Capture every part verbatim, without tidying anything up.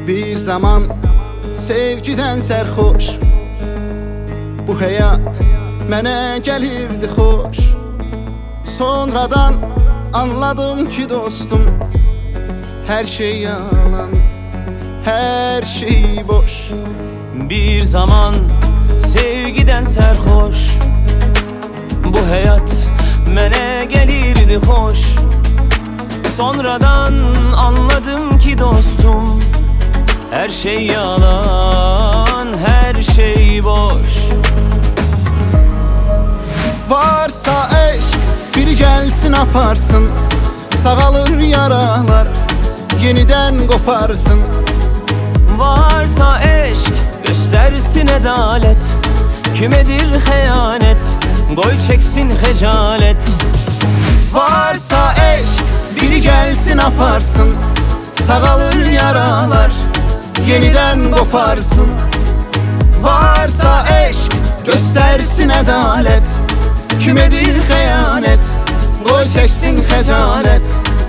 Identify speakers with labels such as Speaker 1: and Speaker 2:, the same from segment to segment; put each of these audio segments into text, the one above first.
Speaker 1: Bir zaman sevgiden sərxoş, bu həyat mənə gəlirdi xoş. Sonradan anladım ki dostum, her şey yalan, her şey boş.
Speaker 2: Bir zaman sevgiden sərxoş, bu həyat mənə gəlirdi xoş. Sonradan anladım ki dostum, her şey yalan, her şey boş.
Speaker 1: Varsa eşk, biri gelsin aparsın, sağalır yaralar, yeniden koparsın.
Speaker 2: Varsa eşk, göstersin edalet, kümedir xəyanət, qoy çeksin xəcalet.
Speaker 1: Varsa eşk, biri gelsin aparsın, sağalır yaralar, yeniden koparsın. Varsa eşk, göstersin edalet, kümedir xəyanət, qoy çəksin xəcalət.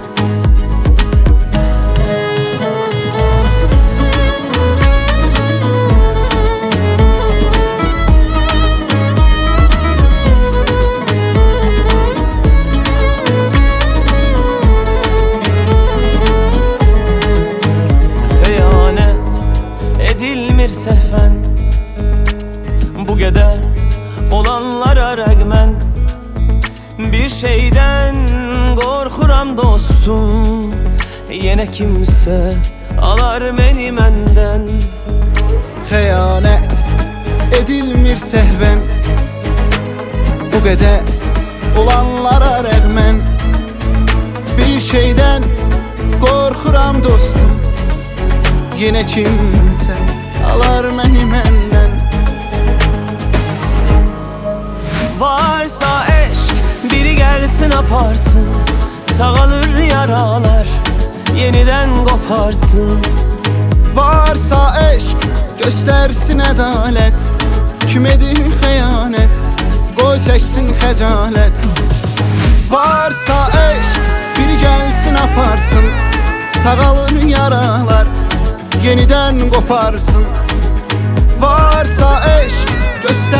Speaker 2: Edilmir səhvən, bu qədər olanlara rəğmən, bir şeydən qorxuram dostum, yenə kimsə alar məni məndən.
Speaker 1: Xəyanət edilmir səhvən, bu qədər olanlara rəğmən, bir şeydən qorxuram dostum, yenə kimsə alar məni məndən.
Speaker 2: Varsa eşk, biri gelsin aparsın, sağalır yaralar, yeniden koparsın.
Speaker 1: Varsa eşk, göstersin ədalət, kümedir xəyanət, qoy çəksin xəcalət. Varsa eşk, biri gelsin aparsın, sağalır yaralar, yeniden koparsın. Varsa eşk, göster